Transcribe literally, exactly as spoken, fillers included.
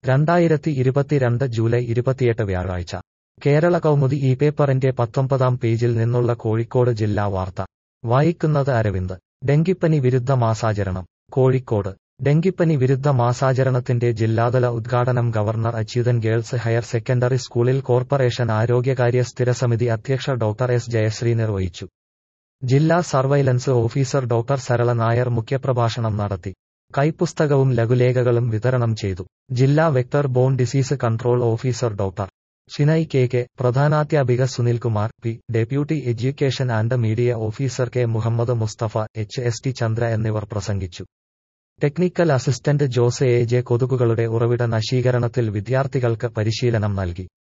രണ്ടായിരത്തി ഇരുപത്തിരണ്ട് ജൂലൈ ഇരുപത്തിയെട്ട് വ്യാഴാഴ്ച കേരള കൗമുദി ഈ പേപ്പറിന്റെ പത്തൊമ്പതാം പേജിൽ നിന്നുള്ള കോഴിക്കോട് ജില്ലാ വാർത്ത വായിക്കുന്നത് അരവിന്ദ്. ഡെങ്കിപ്പനി വിരുദ്ധ മാസാചരണം കോഴിക്കോട്. ഡെങ്കിപ്പനി വിരുദ്ധ മാസാചരണത്തിന്റെ ജില്ലാതല ഉദ്ഘാടനം governor Achuthan girls higher secondary സ്കൂളിൽ കോർപ്പറേഷൻ ആരോഗ്യകാര്യ സ്ഥിരസമിതി അധ്യക്ഷ ഡോക്ടർ എസ് ജയശ്രീ നിർവഹിച്ചു. ജില്ലാ surveillance officer doctor Sarala Nair മുഖ്യപ്രഭാഷണം നടത്തി. കൈപ്പുസ്തകവും ലഘുലേഖകളും വിതരണം ചെയ്തു. ജില്ലാ vector borne disease control officer doctor Shinai K K, പ്രധാനാധ്യാപിക Sunilkumar P, deputy education and media officer K Muhammad Mustafa, H S T Chandra എന്നിവർ പ്രസംഗിച്ചു. Technical assistant Jose A J കൊതുകുകളുടെ ഉറവിട നശീകരണത്തിൽ വിദ്യാർത്ഥികൾക്ക് പരിശീലനം നൽകി.